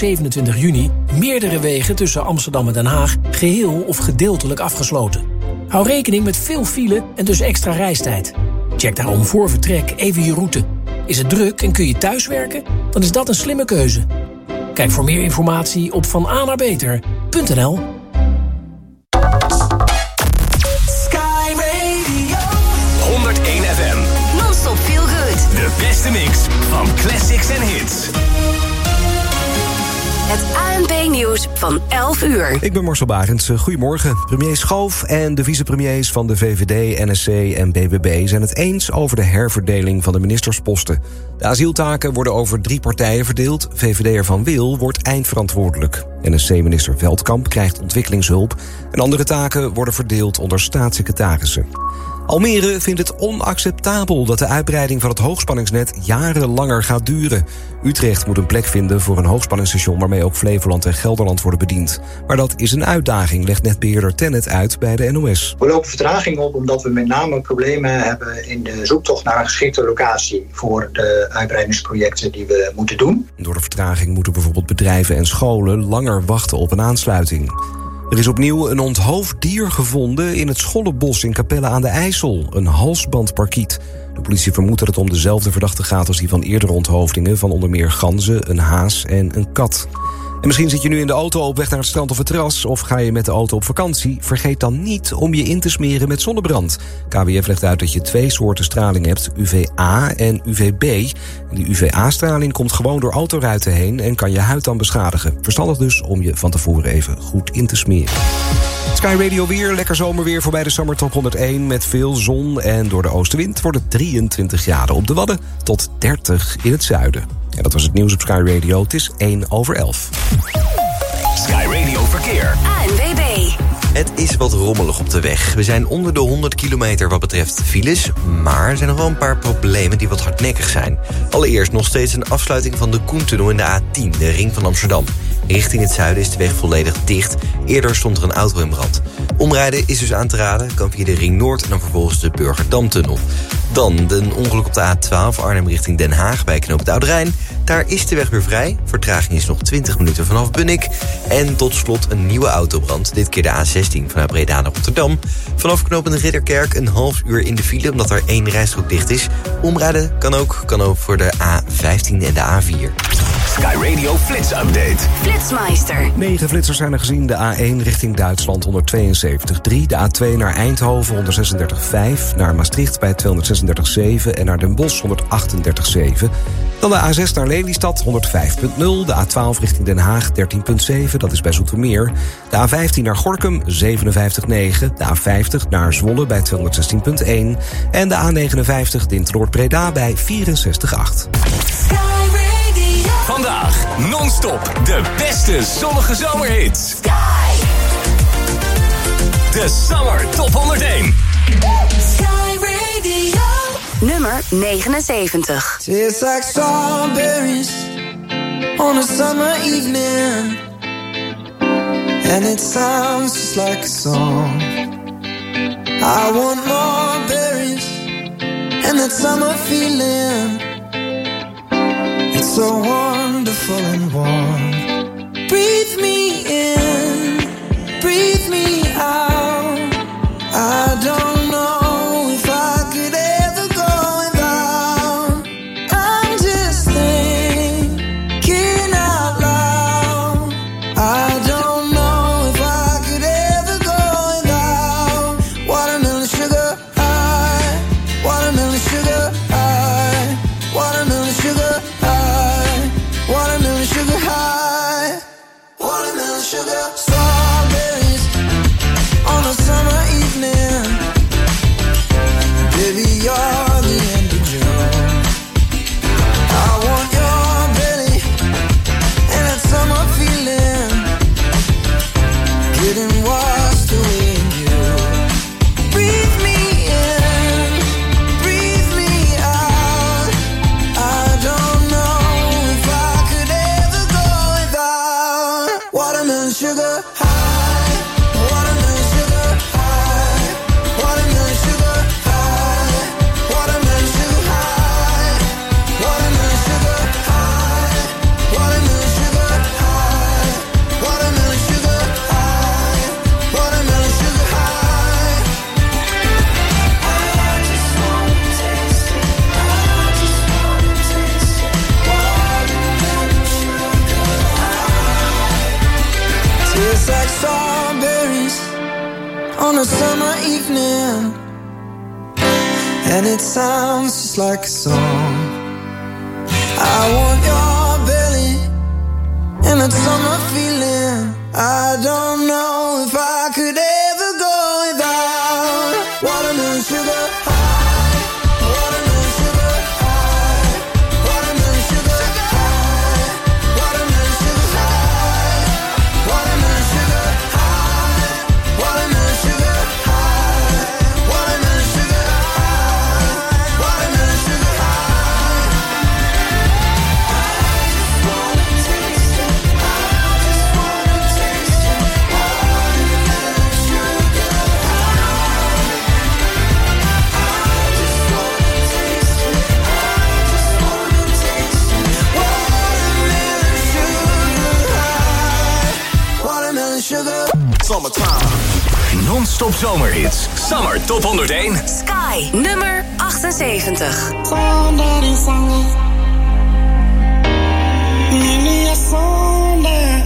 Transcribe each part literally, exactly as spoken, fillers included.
zevenentwintig juni meerdere wegen tussen Amsterdam en Den Haag geheel of gedeeltelijk afgesloten. Hou rekening met veel file en dus extra reistijd. Check daarom voor vertrek even je route. Is het druk en kun je thuiswerken? Dan is dat een slimme keuze. Kijk voor meer informatie op van a naar beter punt n l. Sky Radio honderdéén F M. Non-stop feel good. De beste mix van classics en hits. Het A N P-nieuws van elf uur. Ik ben Marcel Barends. Goedemorgen. Premier Schoof en de vicepremiers van de V V D, N S C en B B B zijn het eens over de herverdeling van de ministersposten. De asieltaken worden over drie partijen verdeeld. V V D'er Van Wil wordt eindverantwoordelijk. N S C-minister Veldkamp krijgt ontwikkelingshulp. En andere taken worden verdeeld onder staatssecretarissen. Almere vindt het onacceptabel dat de uitbreiding van het hoogspanningsnet jaren langer gaat duren. Utrecht moet een plek vinden voor een hoogspanningsstation waarmee ook Flevoland en Gelderland worden bediend. Maar dat is een uitdaging, legt netbeheerder Tennet uit bij de N O S. We lopen vertraging op omdat we met name problemen hebben in de zoektocht naar een geschikte locatie voor de uitbreidingsprojecten die we moeten doen. Door de vertraging moeten bijvoorbeeld bedrijven en scholen langer wachten op een aansluiting. Er is opnieuw een onthoofd dier gevonden in het Schollebos in Capelle aan de IJssel. Een halsbandparkiet. De politie vermoedt dat het om dezelfde verdachte gaat als die van eerdere onthoofdingen van onder meer ganzen, een haas en een kat. En misschien zit je nu in de auto op weg naar het strand of het terras, of ga je met de auto op vakantie. Vergeet dan niet om je in te smeren met zonnebrand. K W F legt uit dat je twee soorten straling hebt, U V A en U V B. En die U V A-straling komt gewoon door autoruiten heen en kan je huid dan beschadigen. Verstandig dus om je van tevoren even goed in te smeren. Sky Radio weer, lekker zomerweer voorbij de Summer Top honderdéén... met veel zon en door de oostenwind wordt het drieëntwintig graden op de Wadden tot dertig in het zuiden. Ja, dat was het nieuws op Sky Radio. Het is één over elf. Sky Radio Verkeer. A N W B. Het is wat rommelig op de weg. We zijn onder de honderd kilometer wat betreft files, maar er zijn nog wel een paar problemen die wat hardnekkig zijn. Allereerst nog steeds een afsluiting van de Koentunnel in de A tien, de ring van Amsterdam. Richting het zuiden is de weg volledig dicht. Eerder stond er een auto in brand. Omrijden is dus aan te raden, kan via de Ring Noord en dan vervolgens de Burgerdamtunnel. Dan een ongeluk op de A twaalf Arnhem richting Den Haag bij knooppunt Oude Rijn. Daar is de weg weer vrij. Vertraging is nog twintig minuten vanaf Bunnik. En tot slot een nieuwe autobrand. Dit keer de A zestien vanuit Breda naar Rotterdam. Vanaf knooppunt Ridderkerk een half uur in de file omdat er één rijstrook dicht is. Omrijden kan ook, kan ook voor de A vijftien en de A vier. Sky Radio Flits Update. Flitsmeister. Negen flitsers zijn er gezien. De A één richting Duitsland honderdtweeënzeventig komma drie. De A twee naar Eindhoven honderdzesendertig komma vijf. Naar Maastricht bij tweehonderdzesendertig komma zeven. En naar Den Bosch honderdachtendertig komma zeven. Dan de A zes naar Lelystad honderdvijf komma nul. De A twaalf richting Den Haag dertien komma zeven. Dat is bij Zoetermeer. De A vijftien naar Gorinchem zevenenvijftig komma negen. De A vijftig naar Zwolle bij tweehonderdzestien komma één. En de A negenenvijftig Dinteloord-Breda bij vierenzestig komma acht. Vandaag non-stop de beste zonnige zomerhits. Sky. De Summer Top honderdéén. Sky Radio. Nummer negenenzeventig. Tastes like strawberries on a summer evening, and it sounds just like a song. I want more berries and that summer feeling. It's so wonderful and warm. Breathe me in, breathe me out. I don't know if I could ever go without. I'm just thinking out loud. I don't know if I could ever go without. Watermelon sugar high, watermelon sugar high, watermelon sugar high, watermelon sugar high, watermelon sugar. Strawberries on a summer evening. Baby, you're the end of June. I want your belly and that summer feeling, getting washed away in you. Breathe me in, breathe me out. I don't know if I could ever go without. Watermelon sugar high, watermelon sugar high, watermelon sugar high, watermelon sugar high, watermelon sugar high, watermelon sugar high, on a summer evening, and it sounds just like a song. I want your belly and that summer feeling. I don't know if I could ever go without watermelon sugar high, watermelon sugar high, watermelon sugar high, watermelon sugar high, watermelon sugar high, watermelon sugar high, watermelon sugar high, watermelon sugar high. I just wanna taste it. I just wanna taste it. Watermelon sugar high. I just wanna taste it. I just wanna taste it. Watermelon sugar high. Watermelon sugar. Summertime. Non-stop zomerhits. Summer Top honderdéén. Sky, nummer achtenzeventig. Somebody sang it. Nini a Sunday.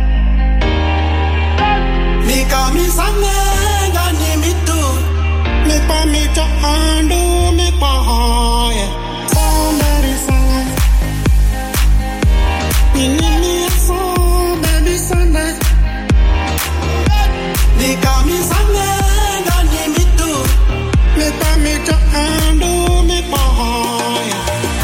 Nika mi sange gani mi tu. Mi pa mi cha andu mi pa hoye. Somebody sang it. Nini a Sunday, baby Sunday. Nika mi sange gani mi tu. Mi pa mi cha andu mi pa hoye.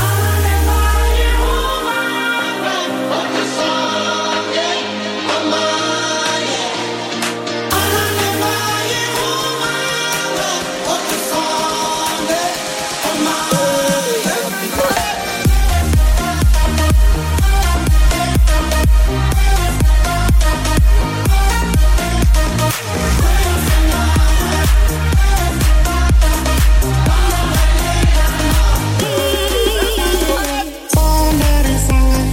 Somebody sang it.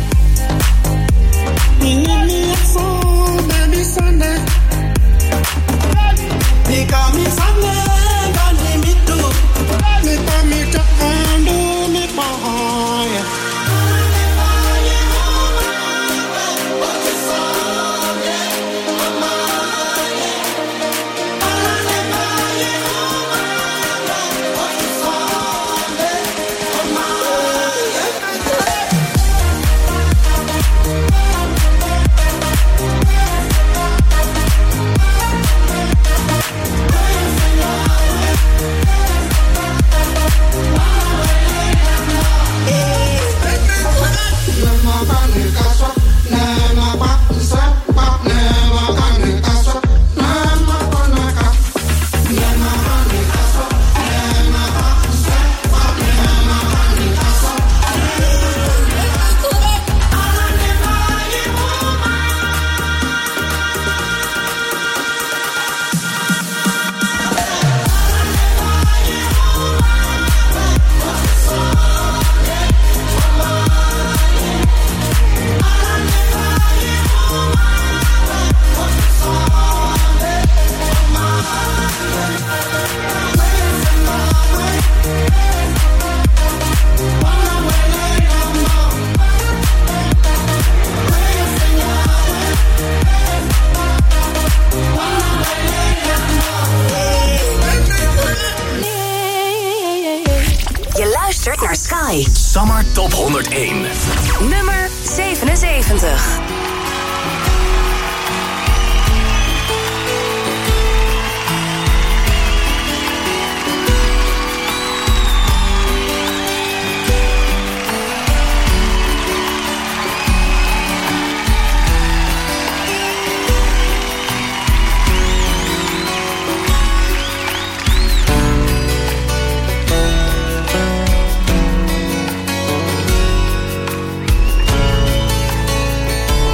You need me a song, baby Sunday. You got me Sunday, got me too. Me pa me to undo me pa hoye. Je luistert naar Sky, Summer Top honderdéén. nummer zevenenzeventig. I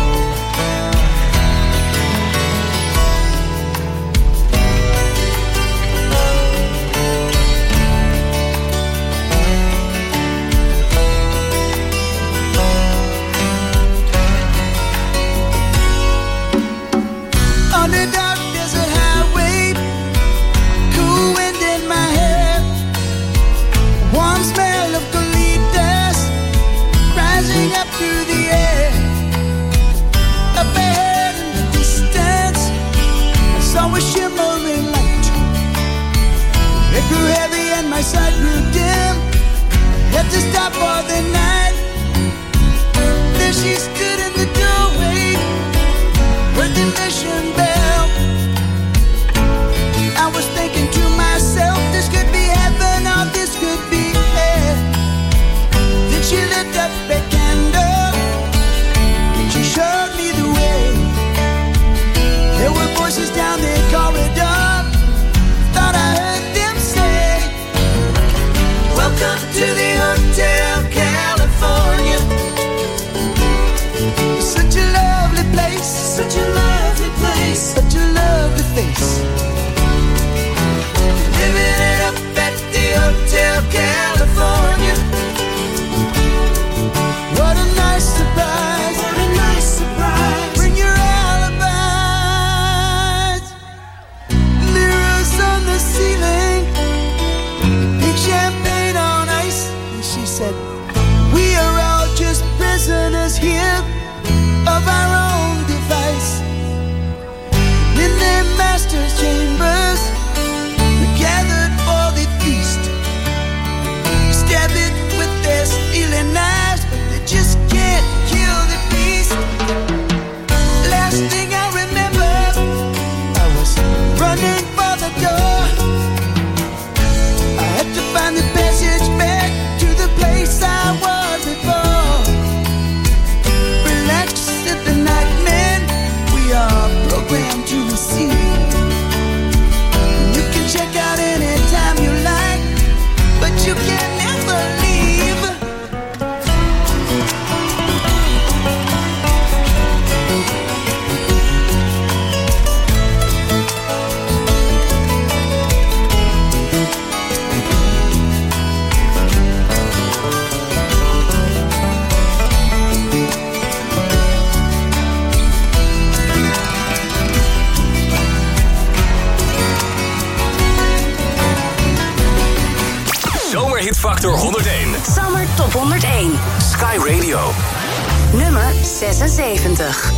Zomer honderdéén. Summer Top honderdéén. Sky Radio. Nummer zesenzeventig.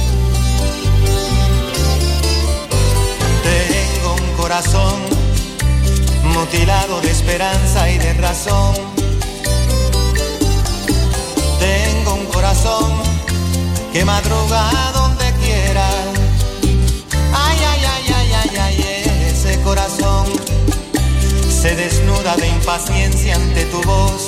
Tengo un corazón mutilado de esperanza y de razón. Tengo un corazón que madruga donde quiera. Ay, ay, ay, ay, ay, ay, ese corazón se desnuda de impaciencia ante tu voz.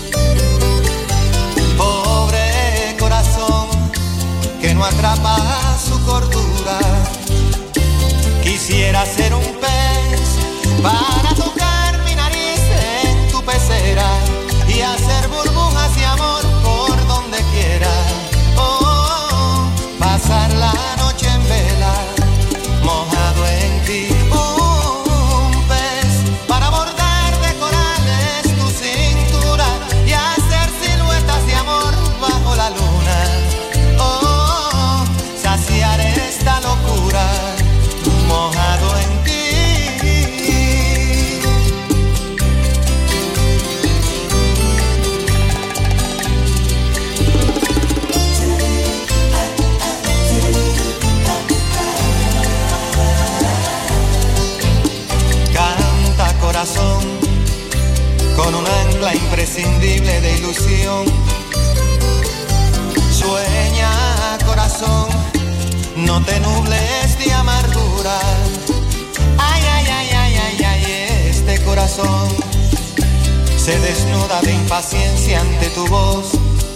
Pobre corazón que no atrapa su cordura. Quisiera ser un pez para tocar mi nariz en tu pecera y hacer burbujas de amor por donde quiera. Oh, pasar la noche en vela, mojado en ti. Un pez para bordar de corales tu cintura y hacer siluetas de amor bajo la luna. Oh, saciar esta locura, mojado en ti. Canta corazón con un ancla imprescindible de ilusión. Sueña corazón, no te nubles de amargura. Ay, ay, ay, ay, ay, ay, este corazón se desnuda de impaciencia ante tu voz.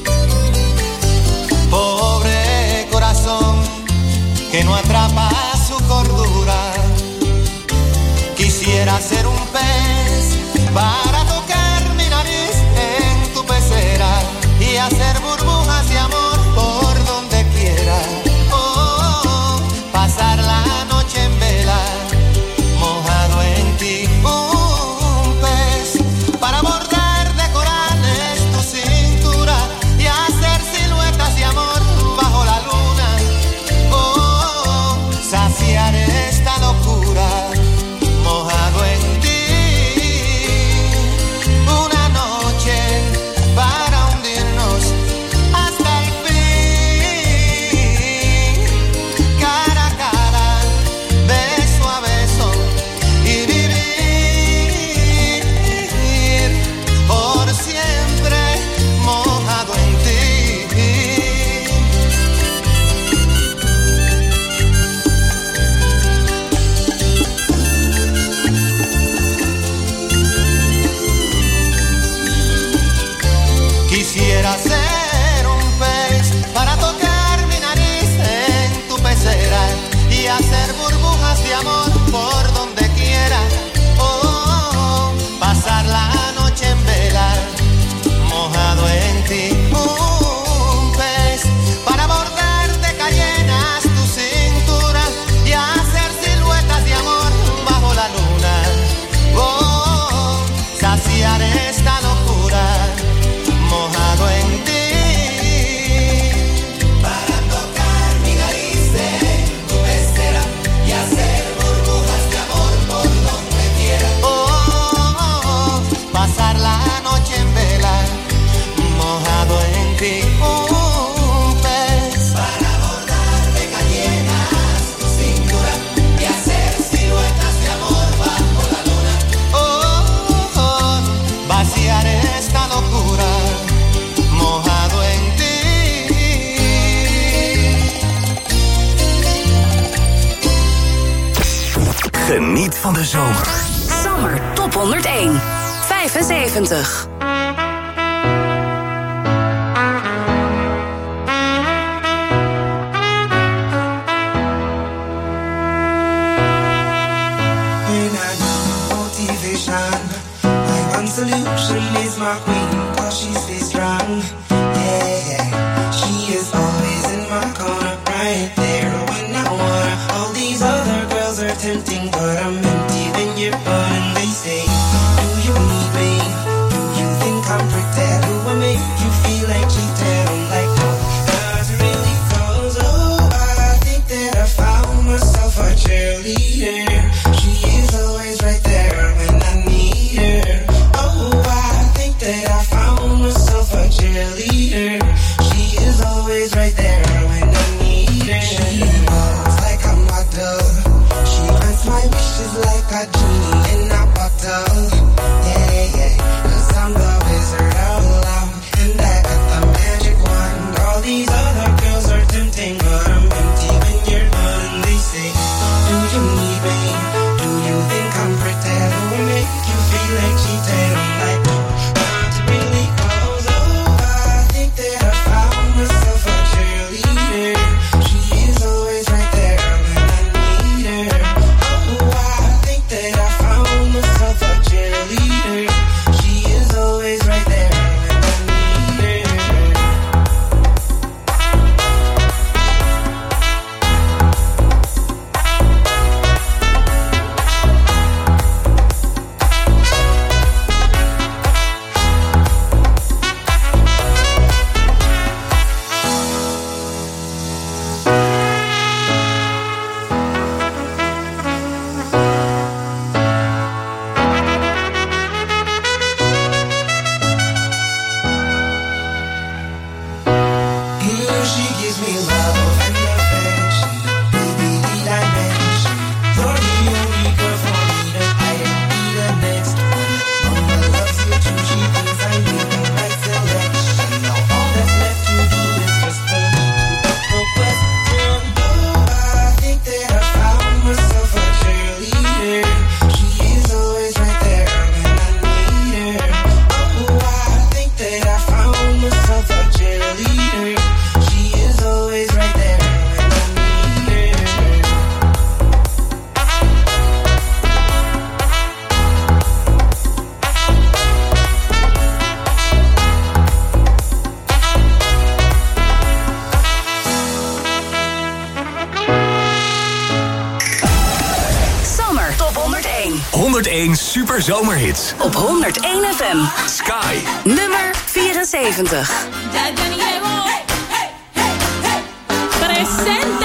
Pobre corazón que no atrapa su cordura. Quisiera ser un pez para tocar mi nariz en tu pecera y hacer burbujas de amor por donde quiera. Pasar la noche en vela, mojado en ti. Un pez para bordar de corales tu cintura y hacer siluetas de amor bajo la luna. Oh, saciar esta locura, mojado en ti. Una noche para hundirnos hasta el fin. Quisiera ser un pez para tocar mi nariz en tu pecera y hacer burbujas de amor por donde quiera. Oh, pasar la noche en vela, mojado en ti. Un pez para bordar de cayenas tu cintura y hacer siluetas de amor bajo la luna. Oh, saciar esta locura, mojado en ti. Para tocar mi nariz en tu pecera y hacer burbujas de amor por donde quiera. Oh, oh, oh, pasar la noche en vela, mojado en ti. Un pez para bordar de cayenas tu cintura y hacer siluetas de amor bajo la luna. Oh, oh, oh, vaciar esta locura, mojado en ti. Geniet van de zomer. Summer Top honderdéén. vijfenzeventig. When I need motivation, my one solution is my queen, cause she stays strong. Yeah, yeah. She is always in my corner, right there when I want her. All these other girls are tempting, but I'm empty when you're gone. And they say, do you need me? Do you think I'm pretty? Do I make you feel like cheating? I'm like, no, not really, cause oh, I think that I found myself a cheerleader. She is always right there when I need her. Oh, I think that I honderdéén Super Zomerhits. Op honderdéén F M. Sky. Nummer vierenzeventig. Presente.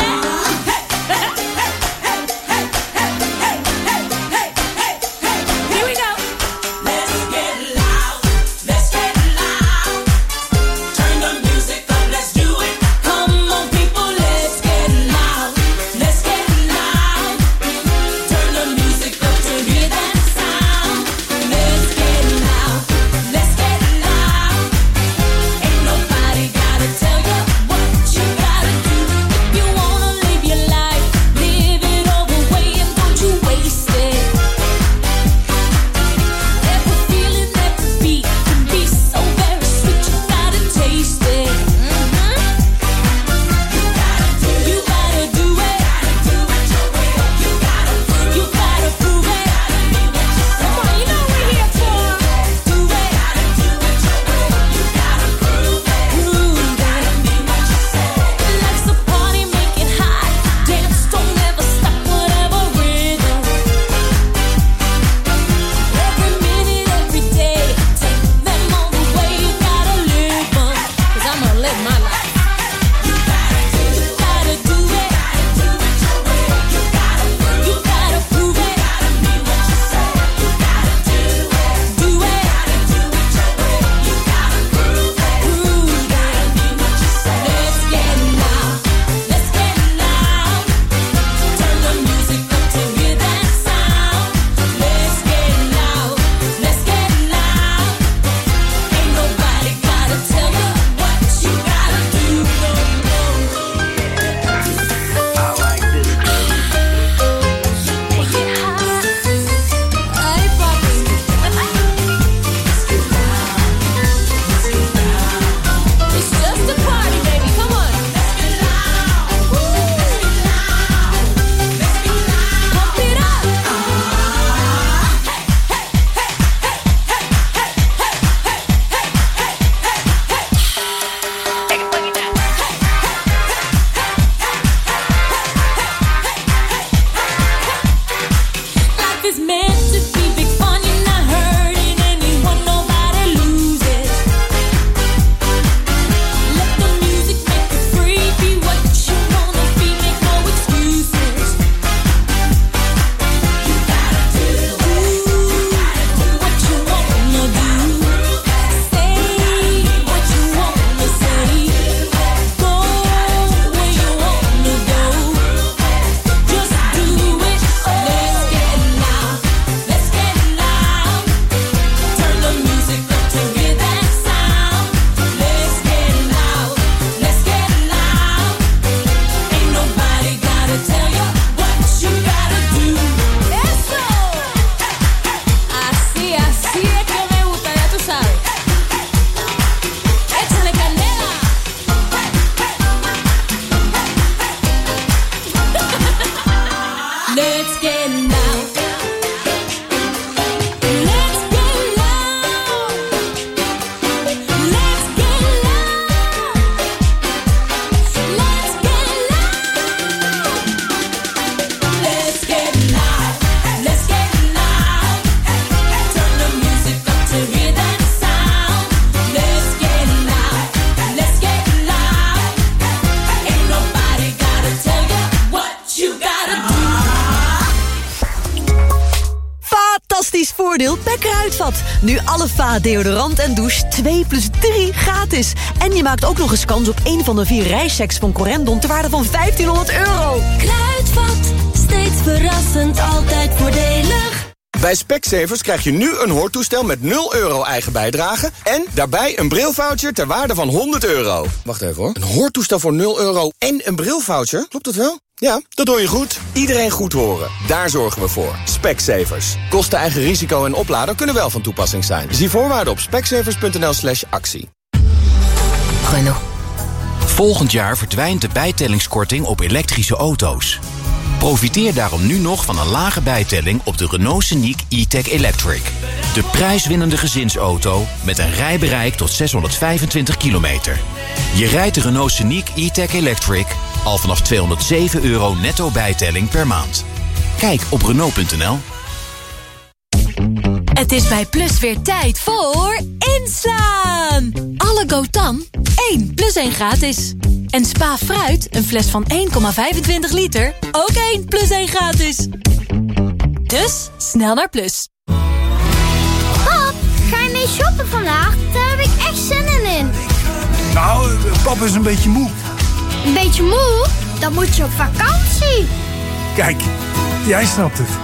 voordeel bij Kruidvat. Nu alle vaat, deodorant en douche twee plus drie gratis. En je maakt ook nog eens kans op een van de vier reischecks van Corendon ter waarde van vijftienhonderd euro. Kruidvat, steeds verrassend, altijd voordelig. Bij Specsavers krijg je nu een hoortoestel met nul euro eigen bijdrage en daarbij een brilvoucher ter waarde van honderd euro. Wacht even hoor. Een hoortoestel voor nul euro en een brilvoucher? Klopt dat wel? Ja, dat hoor je goed. Iedereen goed horen. Daar zorgen we voor. Specsavers. Kosten, eigen risico en oplader kunnen wel van toepassing zijn. Zie voorwaarden op specsavers.nl slash actie. Renault. Volgend jaar verdwijnt de bijtellingskorting op elektrische auto's. Profiteer daarom nu nog van een lage bijtelling op de Renault Scenic e-tech Electric. De prijswinnende gezinsauto met een rijbereik tot zeshonderdvijfentwintig kilometer. Je rijdt de Renault Scenic e-tech Electric al vanaf tweehonderdzeven euro netto bijtelling per maand. Kijk op Renault punt n l. Het is bij Plus weer tijd voor inslaan. Alle Gotan, één plus één gratis. En Spa Fruit, een fles van één komma vijfentwintig liter, ook één plus één gratis. Dus, snel naar Plus. Pap, ga je mee shoppen vandaag? Daar heb ik echt zin in. Nou, pap is een beetje moe. Een beetje moe? Dan moet je op vakantie. Kijk, jij snapt het.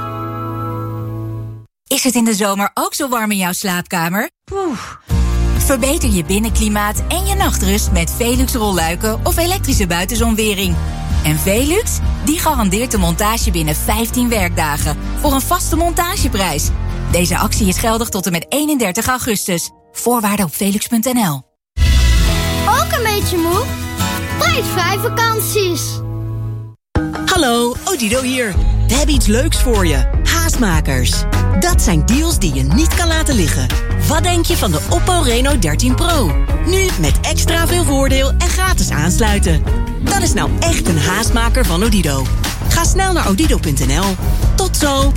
Is het in de zomer ook zo warm in jouw slaapkamer? Oeh. Verbeter je binnenklimaat en je nachtrust met Velux rolluiken of elektrische buitenzonwering. En Velux, die garandeert de montage binnen vijftien werkdagen voor een vaste montageprijs. Deze actie is geldig tot en met eenendertig augustus. Voorwaarden op velux punt n l. Ook een beetje moe? Prijsvrij vakanties. Hallo, Odido hier. We hebben iets leuks voor je. Haastmakers. Dat zijn deals die je niet kan laten liggen. Wat denk je van de Oppo Reno dertien Pro? Nu met extra veel voordeel en gratis aansluiten. Dat is nou echt een haastmaker van Odido. Ga snel naar odido punt n l. Tot zo.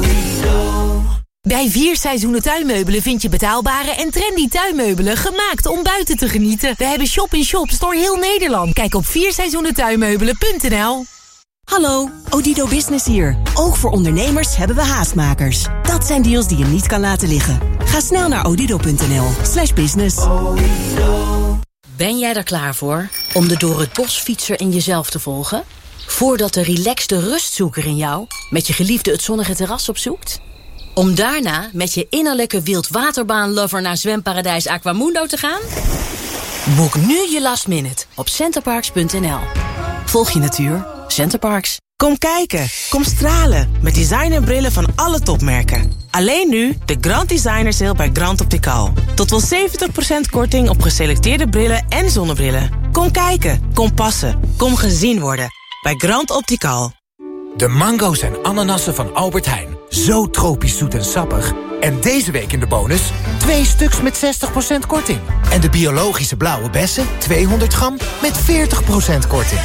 Bij Vier Seizoenen Tuinmeubelen vind je betaalbare en trendy tuinmeubelen gemaakt om buiten te genieten. We hebben shop-in-shops door heel Nederland. Kijk op vier seizoenen tuinmeubelen punt n l. Hallo, Odido Business hier. Ook voor ondernemers hebben we haastmakers. Dat zijn deals die je niet kan laten liggen. Ga snel naar odido punt n l slash business. Ben jij er klaar voor om de door het bos fietser in jezelf te volgen? Voordat de relaxte rustzoeker in jou met je geliefde het zonnige terras opzoekt? Om daarna met je innerlijke wildwaterbaan-lover naar zwemparadijs Aquamundo te gaan? Boek nu je last minute op centerparks punt n l. Volg je natuur. Centerparks. Kom kijken, kom stralen met designerbrillen van alle topmerken. Alleen nu de Grand Designer Sale bij Grand Optical. Tot wel zeventig procent korting op geselecteerde brillen en zonnebrillen. Kom kijken, kom passen, kom gezien worden bij Grand Optical. De mango's en ananassen van Albert Heijn. Zo tropisch zoet en sappig. En deze week in de bonus twee stuks met zestig procent korting. En de biologische blauwe bessen, tweehonderd gram met veertig procent korting.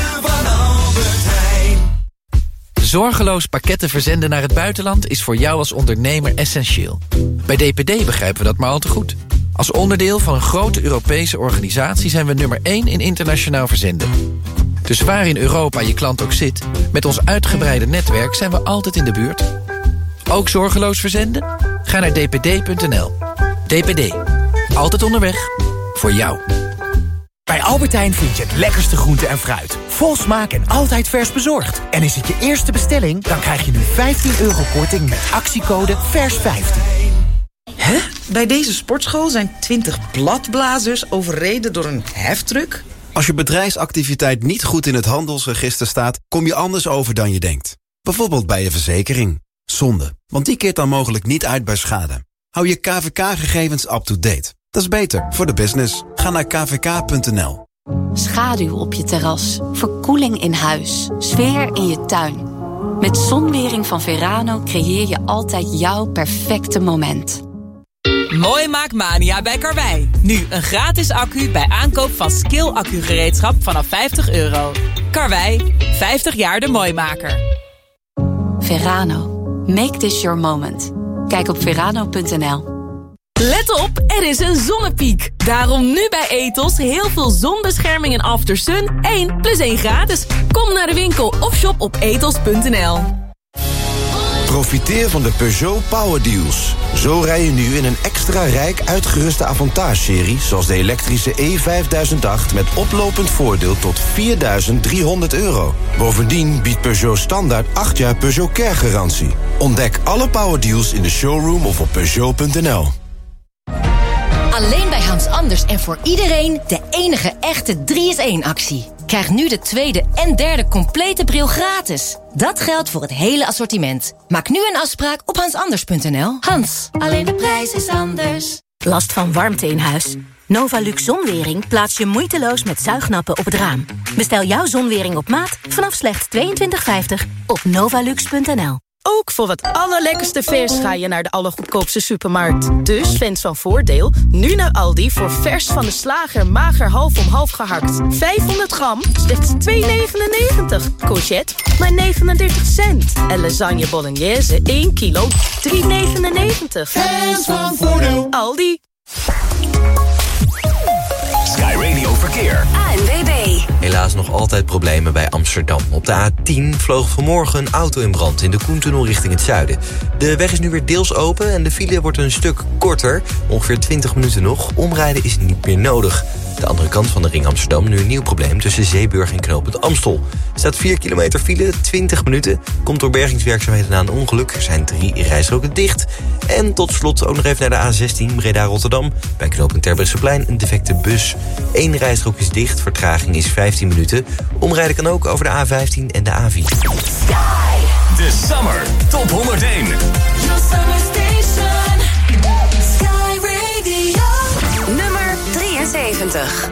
Zorgeloos pakketten verzenden naar het buitenland is voor jou als ondernemer essentieel. Bij D P D begrijpen we dat maar al te goed. Als onderdeel van een grote Europese organisatie zijn we nummer één in internationaal verzenden. Dus waar in Europa je klant ook zit, met ons uitgebreide netwerk zijn we altijd in de buurt. Ook zorgeloos verzenden? Ga naar d p d punt n l. D P D. Altijd onderweg. Voor jou. Bij Albert Heijn vind je het lekkerste groente en fruit. Vol smaak en altijd vers bezorgd. En is het je eerste bestelling, dan krijg je nu vijftien euro korting met actiecode vers vijftien. Hè? Bij deze sportschool zijn twintig bladblazers overreden door een heftruck? Als je bedrijfsactiviteit niet goed in het handelsregister staat, kom je anders over dan je denkt. Bijvoorbeeld bij je verzekering. Zonde, want die keert dan mogelijk niet uit bij schade. Hou je K V K-gegevens up-to-date. Dat is beter voor de business. Ga naar k v k punt n l. Schaduw op je terras, verkoeling in huis, sfeer in je tuin. Met Zonwering van Verano creëer je altijd jouw perfecte moment. Mooi Maakmania bij Karwei. Nu een gratis accu bij aankoop van Skill accugereedschap vanaf vijftig euro. Karwei, vijftig jaar de mooimaker. Verano, make this your moment. Kijk op verano punt n l. Let op, er is een zonnepiek. Daarom nu bij Ethos heel veel zonbescherming en aftersun één plus één gratis. Kom naar de winkel of shop op ethos punt n l. Profiteer van de Peugeot Power Deals. Zo rij je nu in een extra rijk uitgeruste Avantage-serie... zoals de elektrische E vijfduizend acht met oplopend voordeel tot vierduizend driehonderd euro. Bovendien biedt Peugeot standaard acht jaar Peugeot Care-garantie. Ontdek alle Power Deals in de showroom of op peugeot punt n l. Alleen bij Hans Anders en voor iedereen de enige echte drie in één actie. Krijg nu de tweede en derde complete bril gratis. Dat geldt voor het hele assortiment. Maak nu een afspraak op hans anders punt n l. Hans, alleen de prijs is anders. Last van warmte in huis? Novalux Zonwering plaats je moeiteloos met zuignappen op het raam. Bestel jouw zonwering op maat vanaf slechts tweeëntwintig vijftig op novalux punt n l. Ook voor het allerlekkerste vers ga je naar de allergoedkoopste supermarkt. Dus fans van Voordeel, nu naar Aldi voor vers van de slager mager half om half gehakt. vijfhonderd gram, slechts twee negenennegentig. Courgette, maar negenendertig cent. En lasagne bolognese, één kilo, drie negenennegentig. Fans van Voordeel. Aldi. Sky Radio Verkeer. A N W B. Helaas nog altijd problemen bij Amsterdam. Op de A tien vloog vanmorgen een auto in brand in de Koentunnel richting het zuiden. De weg is nu weer deels open en de file wordt een stuk korter. Ongeveer twintig minuten nog. Omrijden is niet meer nodig. De andere kant van de ring Amsterdam nu een nieuw probleem tussen Zeeburg en knooppunt Amstel. Er staat vier kilometer file, twintig minuten. Komt door bergingswerkzaamheden na een ongeluk. Er zijn drie rijstroken dicht. En tot slot ook nog even naar de A zestien Breda-Rotterdam. Bij knooppunt Terbrechtseplein een defecte bus. Eén rijstrook is dicht, vertraging is vijftien minuten. Omrijden kan ook over de A vijftien en de A vier. Sky. De Summer Top honderdéén. Your summer station. Sky Radio. Nummer drieënzeventig.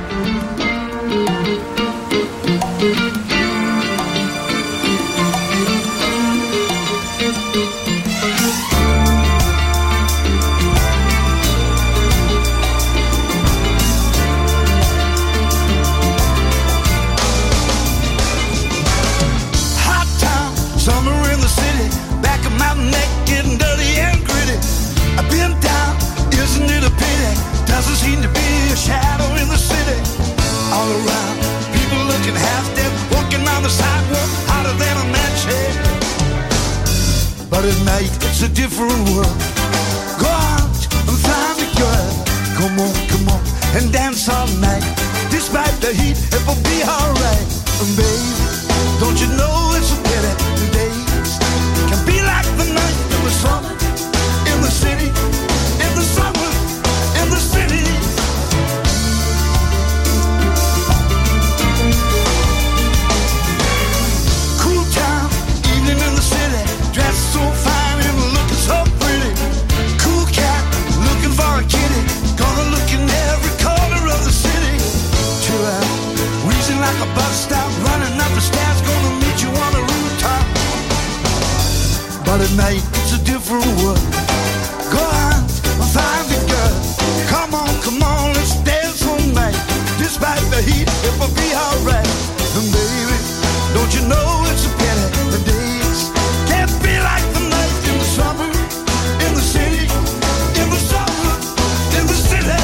Summer in the city, back of my neck getting dirty and gritty. I've been down, isn't it a pity? Doesn't seem to be a shadow in the city. All around, people looking half dead, walking on the sidewalk, hotter than a match head. But at night, it's a different world. Go out and find a girl. Come on, come on, and dance all night. Despite the heat, it will be alright. And baby, don't you know it's a pity? The days can be like the night in the summer, in the city, in the summer, in the city. Cool town, evening in the city, dressed so fine and looking so pretty. Cool cat, looking for a kitty, gonna look in every corner of the city. Chill out, wheezing like a bus stop, running up the stairs, gonna meet you on the rooftop. But at night, it's a different world. Go out and find a girl. Come on, come on, let's dance all night. Despite the heat, it will be alright. And baby, don't you know it's a pity? The days can't be like the night in the summer, in the city, in the summer, in the city.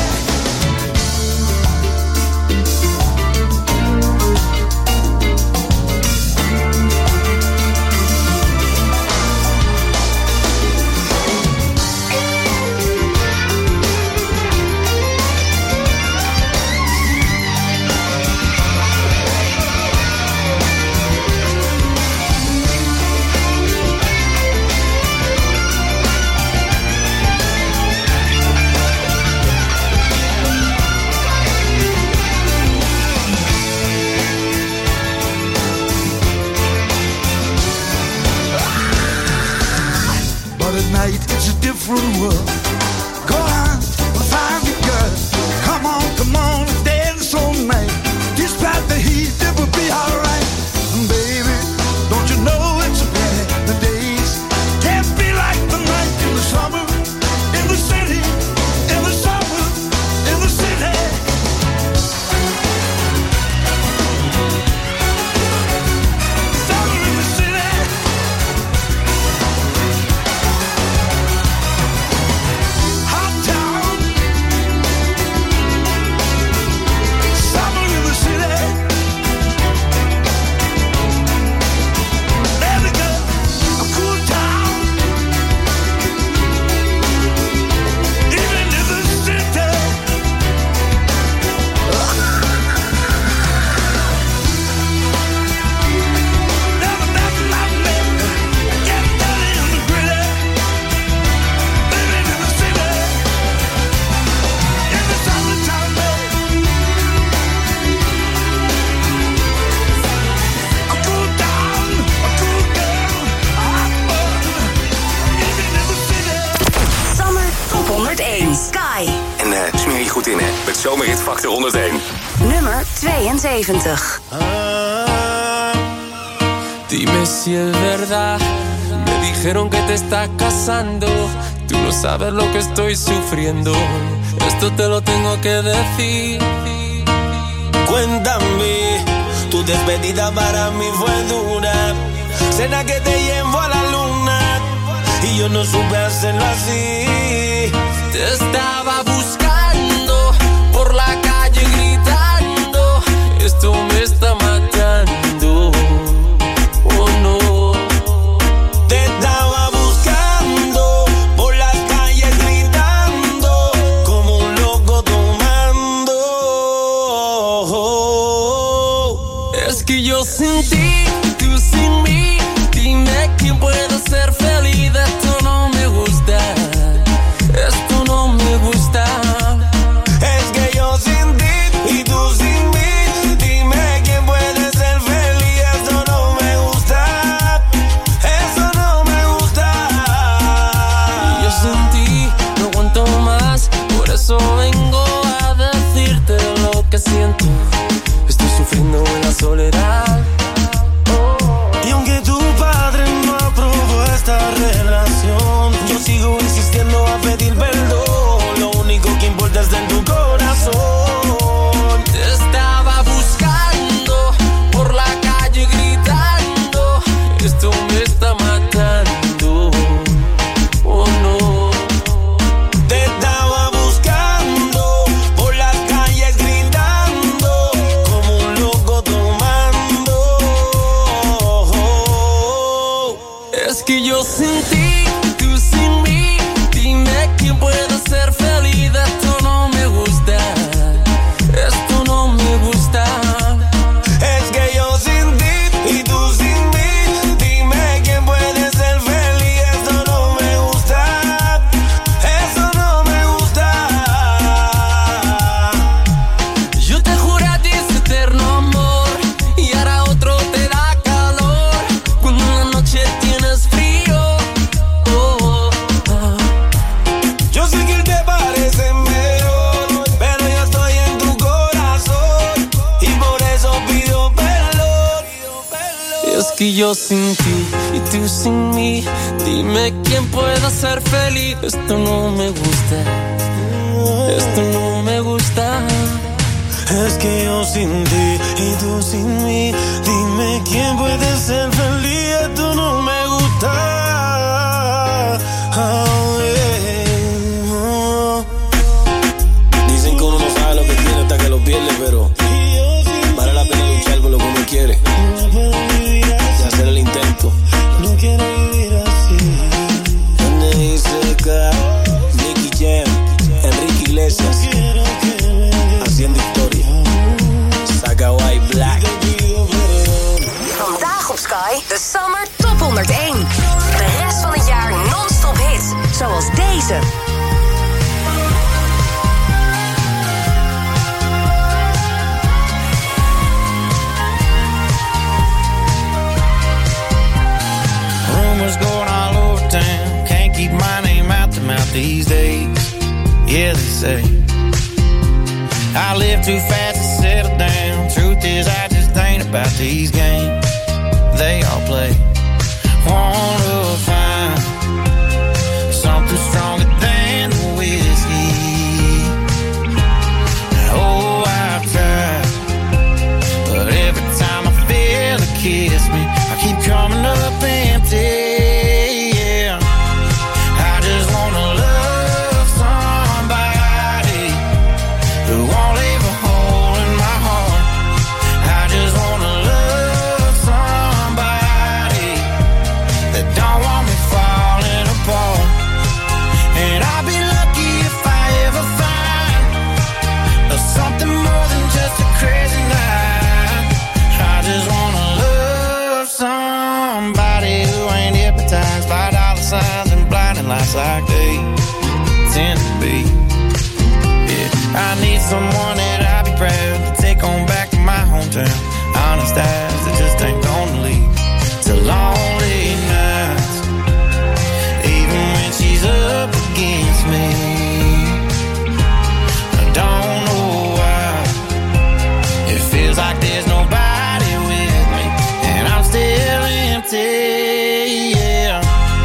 It's a different world. Go on, we'll find a girl. Come on, come on, and dance all night. Despite the heat, it will be alright. And baby, don't you know it's a pity? The days can't be like the night in the summer, in the city, in the summer, in the city. Summer in the city. Sky. En uh, smeer je goed in, hè? Met Zomerhit Factor honderdéén. Nummer tweeënzeventig. Ah, dime si es verdad, me Dijeron que te estás casando, tú no sabes lo que estoy sufriendo. Esto te lo tengo que decir. Cuéntame, tu despedida para mí fue dura. Cena que te llevo a la luna y yo no supe hacerlo así. Te estaba buscando por la calle gritando, esto me está matando. Oh no. Te estaba buscando por las calles gritando como un loco tomando. Es que yo sin ti, tú sin mí, dime quién puede ser feliz. Esto no me gusta, esto no me gusta. Es que yo sin ti y tú sin mí, dime quién puede ser feliz. Esto no me gusta, eso no me gusta. Yo sin ti no aguanto más, por eso vengo a decirte lo que siento. Estoy sufriendo en la soledad. Y aunque tu padre no aprobó esta relación, yo sigo insistiendo a pedir perdón. Lo único que importa es en tu corazón. Te estaba buscando por la calle gritando, esto me está matando. Oh no. Te estaba buscando por las calles gritando como un loco tomando. Es que yo sin ti, tú sin mí, dime quién puede ser feliz. Esto no me gusta, esto no me gusta. Es que yo sin ti y tú sin mí, dime quién puede ser feliz. Esto no me gusta, eso no me gusta. Yo te juré a ti ese eterno amor y ahora otro te da calor cuando en la noche tienes frío. Oh, oh, oh. Yo sé que te parece mejor, pero yo estoy en tu corazón y por eso pido perdón. Es que yo sin ti y tú sin mí, dime quién puede ser feliz. Esto no me gusta, esto no me gusta. Es que yo sin ti y tú sin mí, dime quién puede ser feliz. Esto no me gusta. Oh, yeah. Oh. Dicen que uno no sabe lo que tiene hasta que lo pierde, pero vale la pena luchar por lo que uno quiere y hacer el intento. No quiero vivir así. N I C K, Nicky Jam, Enrique Iglesias, haciendo historia. Saga White Black. Vandaag op Sky, de Summer Top honderdéén. De rest van het jaar non-stop hits, zoals deze. Rumors going all over town. Can't keep my name out the mouth these days. Yeah, they say I live too fast to settle down. Truth is, I just ain't about these games they all play. Wanna find something stronger than the whiskey. Oh, I've tried, but every time I feel it kiss me, I keep coming up empty. Yeah, I just wanna love somebody who won't leave a hole in my heart. I just wanna love somebody that don't want me falling apart. And I'll be lucky if I ever find something more than just a crazy night. I just wanna love somebody who ain't hypnotized by dollar signs and blinding lights like they tend to be. Yeah, I need someone that I'll be proud to take on back to my hometown. Honest eyes that just ain't gonna leave to lonely nights, even when she's up against me. I don't know why it feels like there's nobody with me, and I'm still empty. Yeah,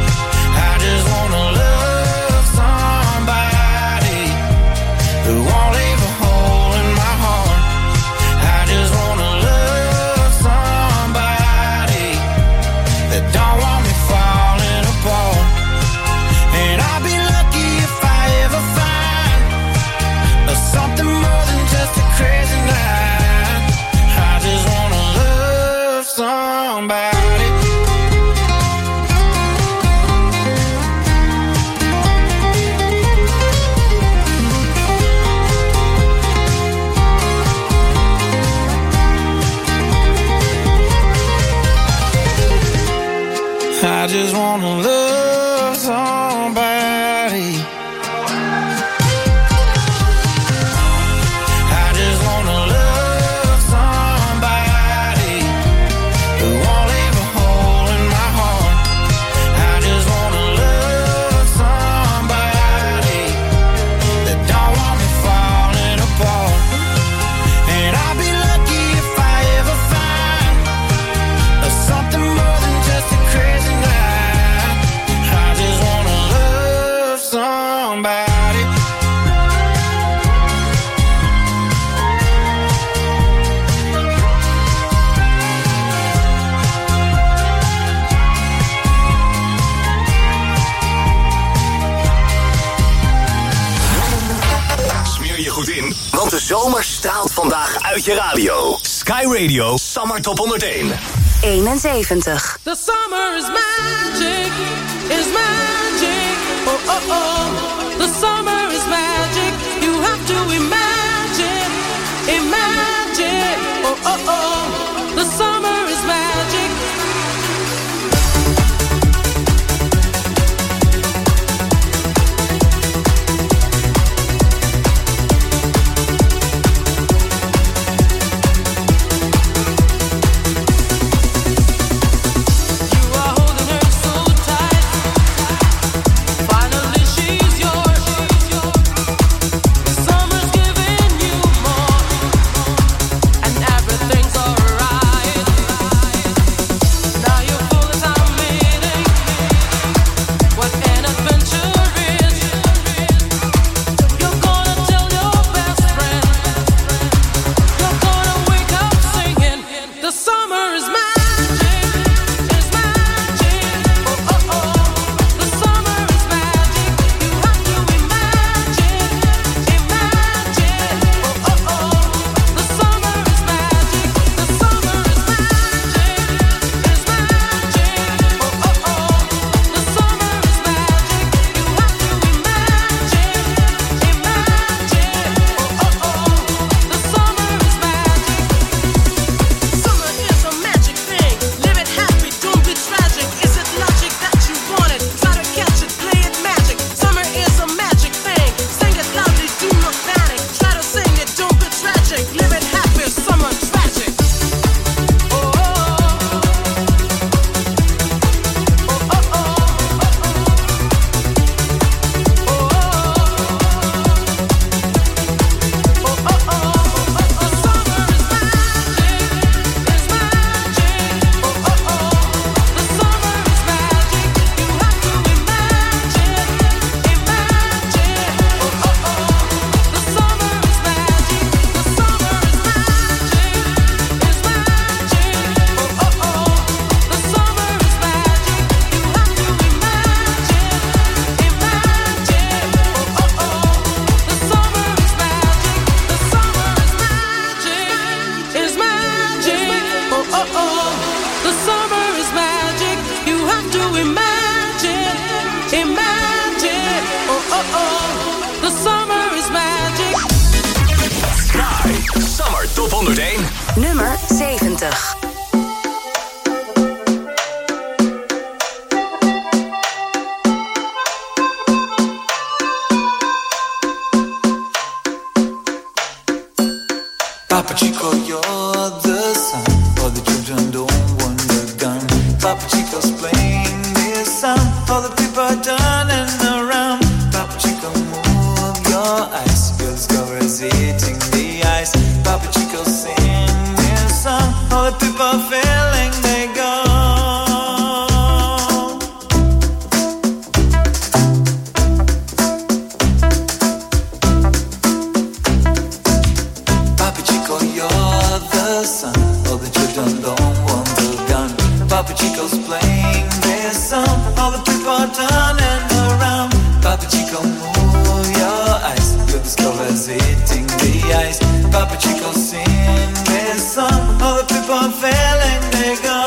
just wanna love somebody. I just wanna love somebody who won't leave a hole in my heart. I just wanna love somebody that don't want me falling apart. And I'll be lucky if I ever find something more than just a crazy night. I just wanna love somebody. Smeer je goed in, want de zomer straalt vandaag uit je radio. Sky Radio Summer Top honderdéén. eenenzeventig. The summer is magic, is magic. Oh, oh, oh. The summer is magic. You have to imagine, imagine. Oh, oh, oh. The summer is magic. Finally she's yours. Summer's giving you more, and everything's alright. Now you're full of time meaning what an adventure is. You're gonna tell your best friend. You're gonna wake up singing. The summer is magic, is magic. Oh, oh, oh. The summer is magic. You have to imagine, imagine. Oh, oh, oh. The summer is magic. The summer is magic, is magic. Oh, oh, oh. The summer is magic. You have to imagine, imagine. Oh, oh, oh. The summer is magic. Summer is a magic thing. Live it happy, don't be tragic. Is it logic that you want it? Try to catch it, play it magic. Summer is a magic thing. Sing it loudly, do not panic. Try to sing it, don't be tragic. Live it happy, summer tragic. Oh, oh, oh. Oh, oh, oh. Is magic. Oh, oh, oh. The summer is magic. You have to imagine, imagine. Oh, oh, oh. The summer is magic. Sky Summer Top honderdéén. Nummer zeventig. Papa Chico, you're the sun. All the children don't want the gun. Papa Chico's playing this song. All the people are turning around. Papa Chico, move your eyes. Your discover's eating the ice. Papa Chico, sing this song. All the people are feeling they go. Papa Chico, you're the sun. All the children don't want the gun. Papa Chico's playing this song. All the people are turning around. Papa Chico, move your eyes. Your discover's eating the ice. Papa Chico, sing this song. All the people are feeling they go.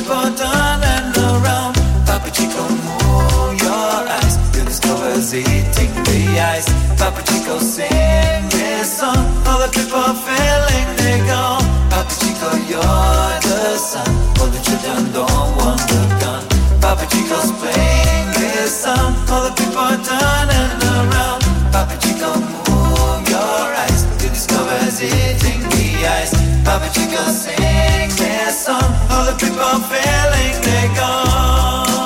people turning around. Papa Chico, move your eyes. You discover eating the ice. Papa Chico, sing this song. All the people feeling they go. Papa Chico, you're the sun. All the children don't want the gun. Papa Chico's playing his song. All the people are turning around. Papa Chico, move your eyes. You discover eating the ice. Papa Chico, sing this song. All the people are feeling they go.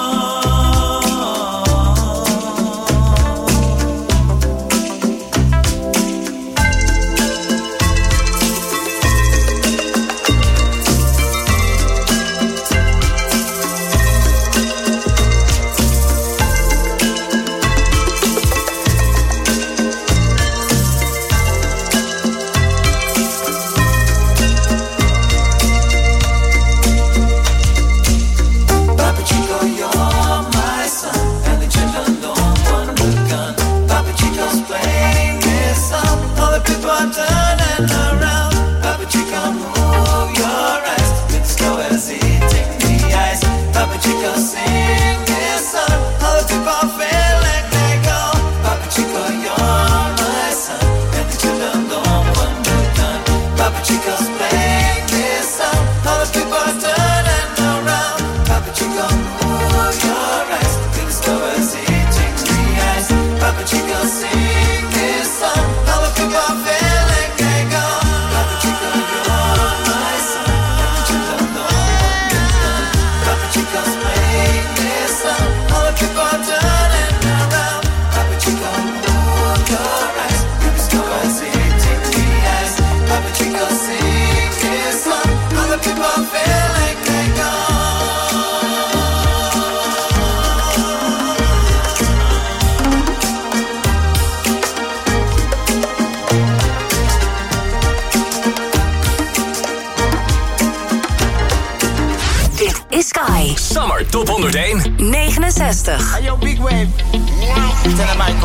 Summer Top honderdéén. negenenzestig. Hey yo, big wave. Tell him I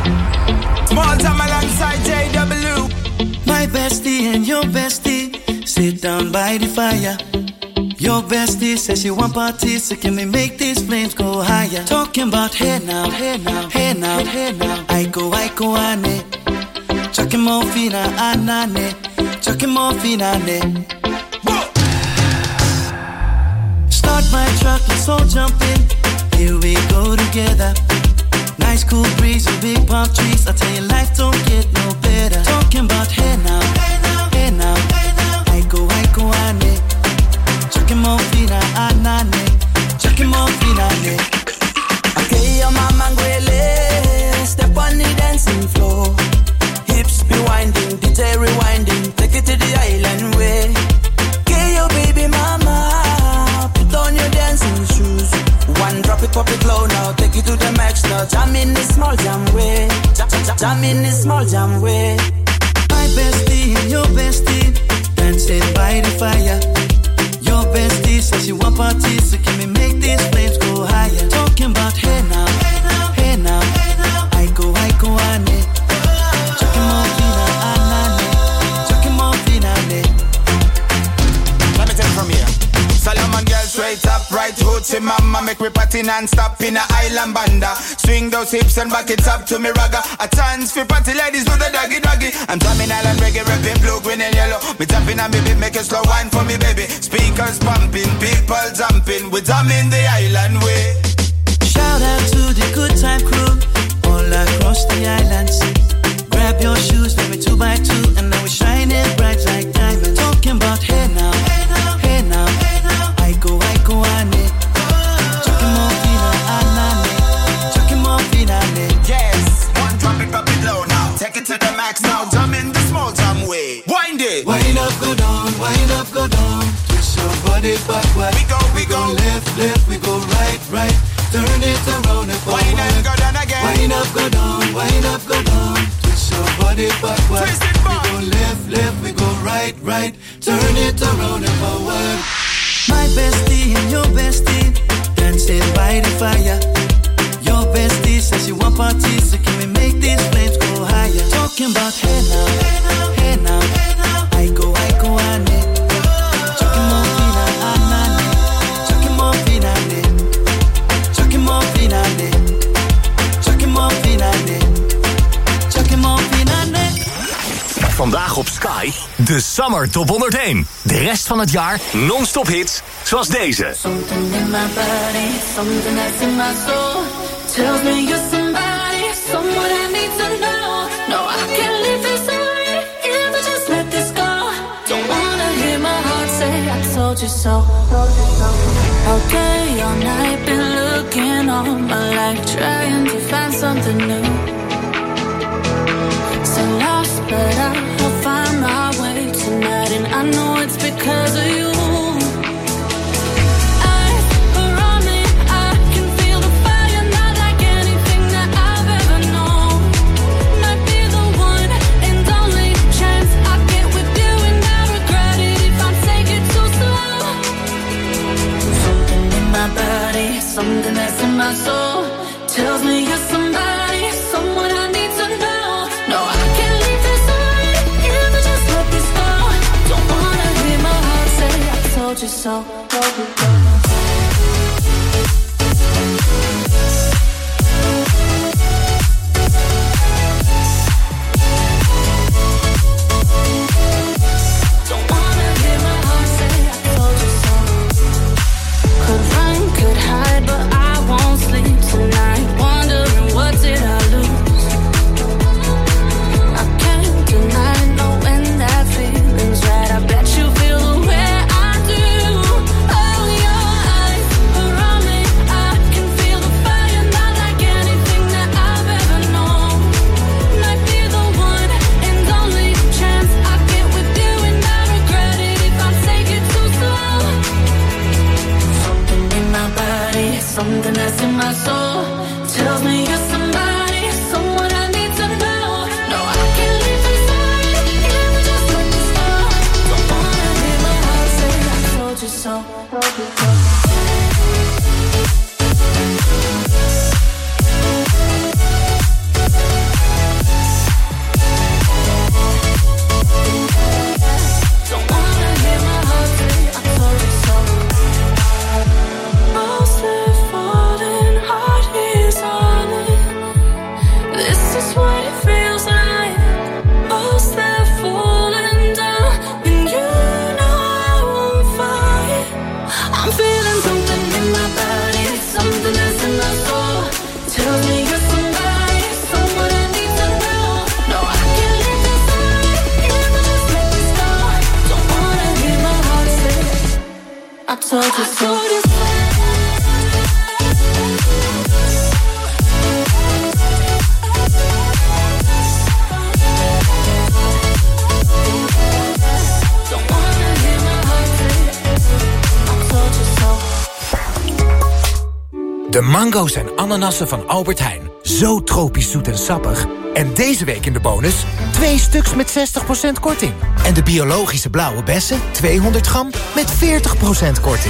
come. Small time alongside J W. My bestie and your bestie sit down by the fire. Your bestie says she want parties, so can we make these flames go higher? Talking about hey now, hey now, hey now, hey now. I go, I go, ane. Chucking more fina, anane. Chucking more fina, ane. Start my truck, let's all jump in. Here we go together. Nice cool breeze and big palm trees. I tell you, life don't get no better. Talking about hey now, hey now, hey now, hey now. I go, I go, ane. Chucking more fina, anane. Chucking more fina, ane. Okay, your mama ngwele. Step on the dancing floor. Hips be winding, D J rewinding. Take it to the island way. Okay, your baby mama. On your dancing shoes. One drop it, pop it low now. Take it to the max now. Jam in this small jam way. Jam, jam, jam in this small jam way. My bestie and your bestie dancing by the fire. Your bestie says she want parties, so can we make these flames go higher? Talking about hey now, hey now, hey now, hey now. I go, I go, ane. Chucking more fina, anane. Chucking more fina, ane. Let me take it from here. Solomon girl straight up, right hoochie mama. Make me party non-stop in a island banda. Swing those hips and back it up to me ragga. A chance for party ladies do the doggy doggy. I'm drumming island reggae, rapping blue, green and yellow. Me tapping on me beat, make a slow wine for me baby. Speakers pumping, people jumping. We drumming the island way. Shout out to the good time crew all across the islands. Grab your shoes, let me two by two, and now we're shining bright like diamonds. Talking about hey now, hey now, hey now, hey now. I go, I go, ane. Chucking more fina, anane. Chucking more fina, ane. Yes, one drop it, drop it low now. Take it to the max now. Jump in the small jam way. Wind it. Wind up, go down, wind up, go down. Twist your body backward. We go, we, we go. go left, left, we go right, right. Turn it around and forward. Wind up, go down again. Wind up, go down, wind up, go down. Twist your body backward. Twist it back. We go left, left, we go right, right. Turn it around and forward. My bestie and your bestie dancing by the fire. Your bestie says she want parties, so can we make these flames go higher? Talking about hey now, hey now, hey now, hey now. I go, I go, ane. Chucking more fina, anane. De Summer Top honderdéén. De rest van het jaar non-stop hits zoals deze. Something in my body, something that's in my soul tells me you're somebody, someone I need to know. No, I can't leave this away if I just let this go. Don't wanna hear my heart say I told you so. Okay, all night been looking all my life, trying to find something new. So lost, but I'll find my way tonight, and I know it's because of you. Something that's in my soul tells me you're somebody, someone I need to know. No, I can't leave this away if I just let this go. Don't wanna hear my heart say I told you so. Told you so. Something that's in my soul tells me you're somebody, someone I need to know. No, I can't leave this away if I just let this go. Don't wanna hear my heart say I told you so. Told you so. Told you so. De mango's en ananassen van Albert Heijn. Zo tropisch zoet en sappig. En deze week in de bonus twee stuks met zestig procent korting. En de biologische blauwe bessen, tweehonderd gram met veertig procent korting.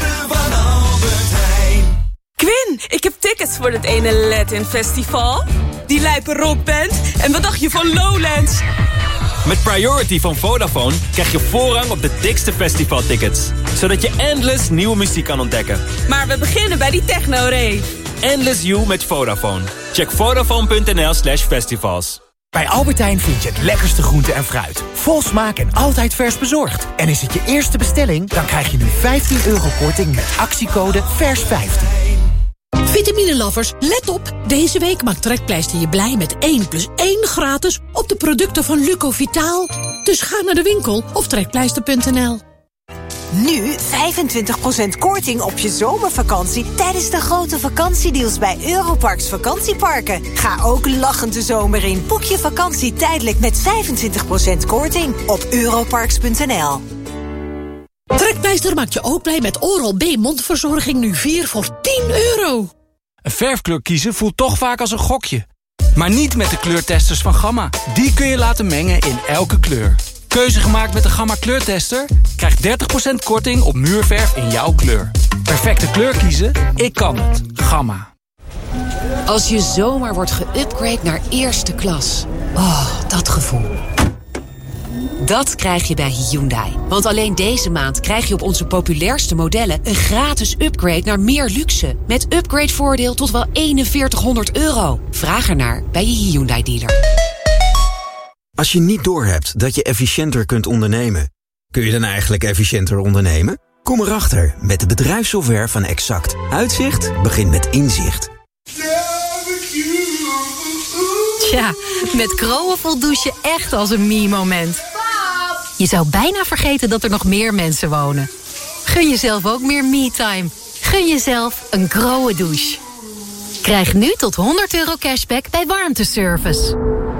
Quinn, ik heb tickets voor het ene Latin Festival. Die lijpe rockband. En wat dacht je van Lowlands? Met Priority van Vodafone krijg je voorrang op de dikste festivaltickets. Zodat je endless nieuwe muziek kan ontdekken. Maar we beginnen bij die techno-rave. Endless You met Vodafone. Check vodafone.nl slash festivals. Bij Albert Heijn vind je het lekkerste groente en fruit. Vol smaak en altijd vers bezorgd. En is het je eerste bestelling, dan krijg je nu vijftien euro korting met actiecode vers vijftien. Vitamine-lovers, let op! Deze week maakt Trekpleister je blij met één plus één gratis op de producten van Lucovitaal. Dus ga naar de winkel of trekpleister punt n l. Nu vijfentwintig procent korting op je zomervakantie tijdens de grote vakantiedeals bij Europarks vakantieparken. Ga ook lachend de zomer in. Boek je vakantie tijdelijk met vijfentwintig procent korting op europarks punt n l. Trekpleister maakt je ook blij met Oral-B mondverzorging nu vier voor tien euro. Een verfkleur kiezen voelt toch vaak als een gokje. Maar niet met de kleurtesters van Gamma. Die kun je laten mengen in elke kleur. Keuze gemaakt met de Gamma kleurtester? Krijg dertig procent korting op muurverf in jouw kleur. Perfecte kleur kiezen? Ik kan het. Gamma. Als je zomaar wordt geüpgrade naar eerste klas. Oh, dat gevoel. Dat krijg je bij Hyundai. Want alleen deze maand krijg je op onze populairste modellen een gratis upgrade naar meer luxe. Met upgradevoordeel tot wel eenenveertighonderd euro. Vraag ernaar bij je Hyundai dealer. Als je niet doorhebt dat je efficiënter kunt ondernemen, kun je dan eigenlijk efficiënter ondernemen? Kom erachter met de bedrijfssoftware van Exact. Uitzicht begint met inzicht. Tja, met Groen voelt douchen echt als een me-moment. Je zou bijna vergeten dat er nog meer mensen wonen. Gun jezelf ook meer me-time. Gun jezelf een Groen douche. Krijg nu tot honderd euro cashback bij warmteservice.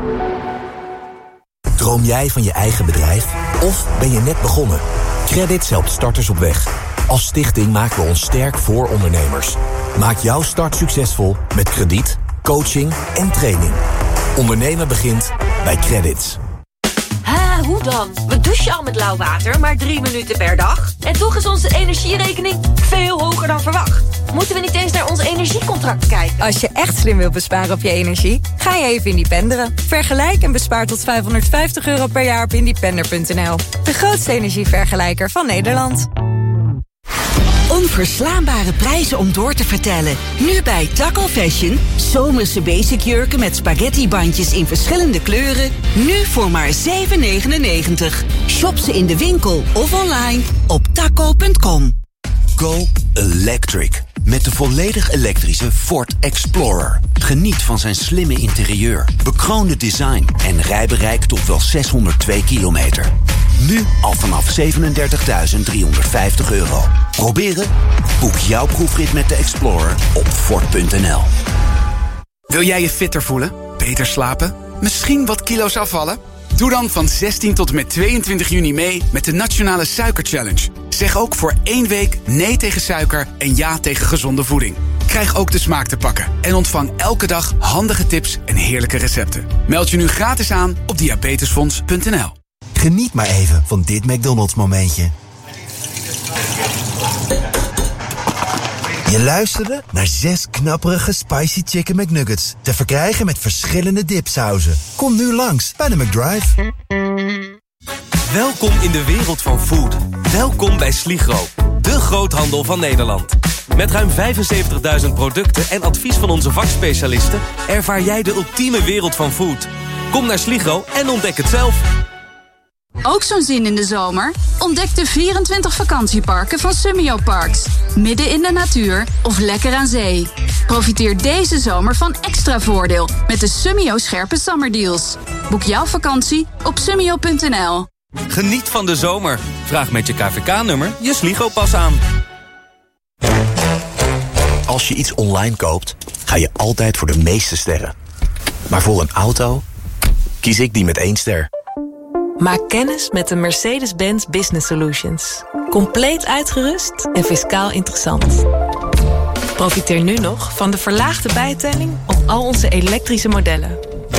Droom jij van je eigen bedrijf? Of ben je net begonnen? Credits helpt starters op weg. Als stichting maken we ons sterk voor ondernemers. Maak jouw start succesvol met krediet, coaching en training. Ondernemen begint bij Credits. Ha, hoe dan? We douchen al met lauw water, maar drie minuten per dag. En toch is onze energierekening veel hoger dan verwacht. Moeten we niet eens naar ons energiecontract kijken? Als je echt slim wilt besparen op je energie, ga je even independeren. Vergelijk en bespaar tot vijfhonderdvijftig euro per jaar op independer punt n l. De grootste energievergelijker van Nederland. Onverslaanbare prijzen om door te vertellen. Nu bij Taco Fashion. Zomerse basic jurken met spaghettibandjes in verschillende kleuren. Nu voor maar zeven negenennegentig. Shop ze in de winkel of online op taco punt com. Go Electric. Met de volledig elektrische Ford Explorer. Geniet van zijn slimme interieur, bekroonde design en rijbereik tot wel zeshonderdtwee kilometer. Nu al vanaf zevenendertigduizend driehonderdvijftig euro. Proberen? Boek jouw proefrit met de Explorer op Ford punt n l. Wil jij je fitter voelen? Beter slapen? Misschien wat kilo's afvallen? Doe dan van zestien tot en met tweeëntwintig juni mee met de Nationale Suiker Challenge. Zeg ook voor één week nee tegen suiker en ja tegen gezonde voeding. Krijg ook de smaak te pakken en ontvang elke dag handige tips en heerlijke recepten. Meld je nu gratis aan op diabetesfonds punt n l. Geniet maar even van dit McDonald's momentje. Je luisterde naar zes knapperige Spicy Chicken McNuggets. Te verkrijgen met verschillende dipsauzen. Kom nu langs bij de McDrive. Welkom in de wereld van food. Welkom bij Sligro, de groothandel van Nederland. Met ruim vijfenzeventigduizend producten en advies van onze vakspecialisten ervaar jij de ultieme wereld van food. Kom naar Sligro en ontdek het zelf. Ook zo'n zin in de zomer? Ontdek de vierentwintig vakantieparken van Summio Parks. Midden in de natuur of lekker aan zee. Profiteer deze zomer van extra voordeel met de Summio scherpe zomerdeals. Boek jouw vakantie op summio punt n l. Geniet van de zomer. Vraag met je K V K-nummer je Sligro-pas aan. Als je iets online koopt, ga je altijd voor de meeste sterren. Maar voor een auto kies ik die met één ster. Maak kennis met de Mercedes-Benz Business Solutions. Compleet uitgerust en fiscaal interessant. Profiteer nu nog van de verlaagde bijtelling op al onze elektrische modellen.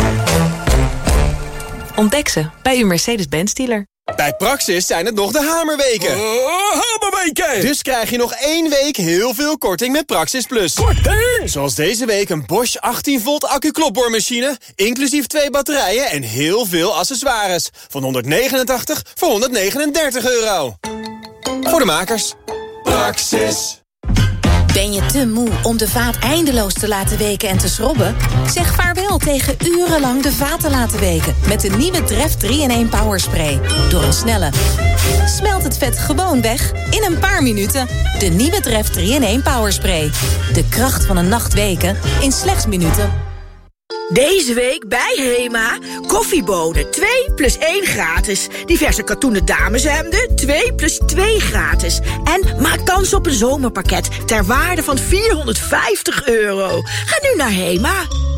Ontdek ze bij uw Mercedes-Benz dealer. Bij Praxis zijn het nog de hamerweken. Uh, hamerweken! Dus krijg je nog één week heel veel korting met Praxis Plus. Korting! Zoals deze week een Bosch achttien volt accu-klopboormachine, inclusief twee batterijen en heel veel accessoires. Van honderdnegenentachtig voor honderdnegenendertig euro. Voor de makers. Praxis. Ben je te moe om de vaat eindeloos te laten weken en te schrobben? Zeg vaarwel tegen urenlang de vaat te laten weken met de nieuwe Dreft drie in één Power Spray. Door een snelle smelt het vet gewoon weg in een paar minuten. De nieuwe Dreft drie in één Power Spray. De kracht van een nacht weken in slechts minuten. Deze week bij Hema, koffiebonen twee plus één gratis. Diverse katoenen dameshemden twee plus twee gratis. En maak kans op een zomerpakket ter waarde van vierhonderdvijftig euro. Ga nu naar Hema.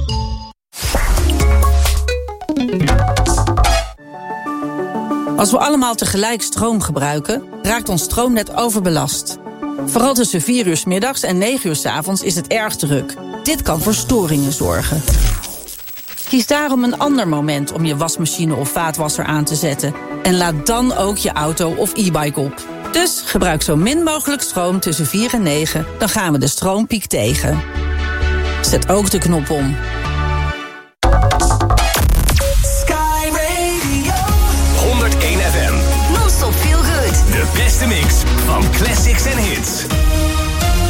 Als we allemaal tegelijk stroom gebruiken, raakt ons stroomnet overbelast. Vooral tussen vier uur 's middags en negen uur 's avonds is het erg druk. Dit kan voor storingen zorgen. Kies daarom een ander moment om je wasmachine of vaatwasser aan te zetten. En laad dan ook je auto of e-bike op. Dus gebruik zo min mogelijk stroom tussen vier en negen. Dan gaan we de stroompiek tegen. Zet ook de knop om. Sky Radio. honderdéén F M. Non-stop feel good. De beste mix van classics en hits.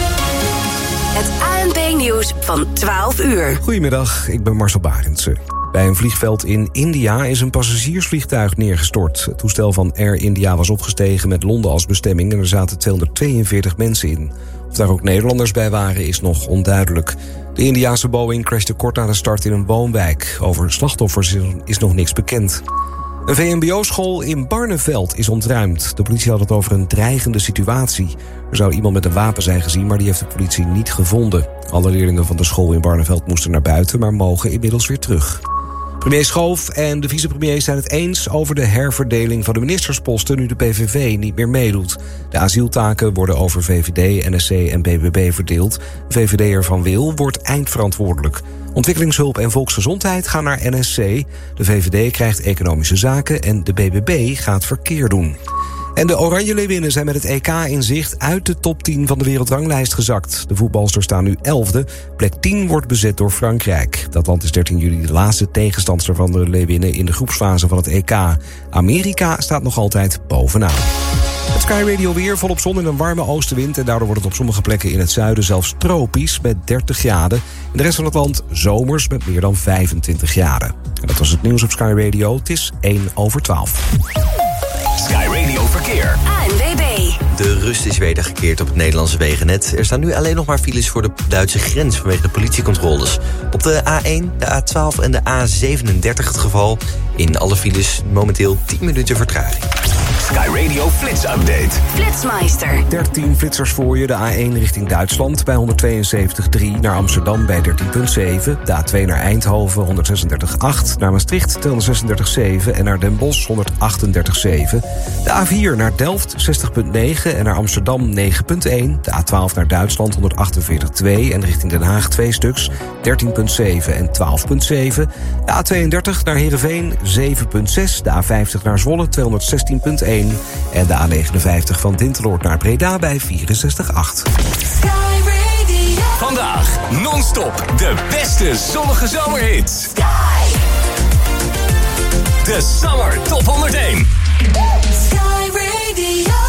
Het A N P-nieuws van twaalf uur. Goedemiddag, ik ben Marcel Barendse. Bij een vliegveld in India is een passagiersvliegtuig neergestort. Het toestel van Air India was opgestegen met Londen als bestemming en er zaten tweehonderdtweeënveertig mensen in. Of daar ook Nederlanders bij waren is nog onduidelijk. De Indiase Boeing crashte kort na de start in een woonwijk. Over slachtoffers is nog niks bekend. Een V M B O-school in Barneveld is ontruimd. De politie had het over een dreigende situatie. Er zou iemand met een wapen zijn gezien, maar die heeft de politie niet gevonden. Alle leerlingen van de school in Barneveld moesten naar buiten, maar mogen inmiddels weer terug. Premier Schoof en de vicepremier zijn het eens over de herverdeling van de ministersposten nu de P V V niet meer meedoet. De asieltaken worden over V V D, N S C en B B B verdeeld. V V D'er Van Wil wordt eindverantwoordelijk. Ontwikkelingshulp en volksgezondheid gaan naar N S C. De V V D krijgt economische zaken en de B B B gaat verkeer doen. En de Oranje Leeuwinnen zijn met het E K in zicht uit de top tien van de wereldranglijst gezakt. De voetbalsters staan nu elfde. Plek tien wordt bezet door Frankrijk. Dat land is dertien juli de laatste tegenstandster van de Leeuwinnen in de groepsfase van het E K. Amerika staat nog altijd bovenaan. Het Sky Radio weer, volop zon en een warme oostenwind. En daardoor wordt het op sommige plekken in het zuiden zelfs tropisch met dertig graden. In de rest van het land zomers met meer dan vijfentwintig graden. En dat was het nieuws op Sky Radio. Het is één over twaalf. Sky Radio Verkeer. A N W B. De rust is wedergekeerd op het Nederlandse wegennet. Er staan nu alleen nog maar files voor de Duitse grens vanwege de politiecontroles. Op de A één, de A twaalf en de A zevenendertig het geval. In alle files momenteel tien minuten vertraging. Sky Radio Flits Update. Flitsmeister. dertien flitsers voor je. De A één richting Duitsland bij honderdtweeënzeventig komma drie. Naar Amsterdam bij dertien komma zeven. De A twee naar Eindhoven honderdzesendertig komma acht. Naar Maastricht tweehonderdzesendertig komma zeven. En naar Den Bosch honderdachtendertig komma zeven. De A vier naar Delft zestig komma negen. En naar Amsterdam negen komma één. De A twaalf naar Duitsland honderdachtenveertig komma twee. En richting Den Haag twee stuks dertien komma zeven en twaalf komma zeven. De A tweeëndertig naar Heerenveen zeven komma zes. De A vijftig naar Zwolle tweehonderdzestien komma één. En de A negenenvijftig van Dinteloord naar Breda bij vierenzestig komma acht. Vandaag non-stop de beste zonnige zomerhits. Sky. De Summer Top honderdéén.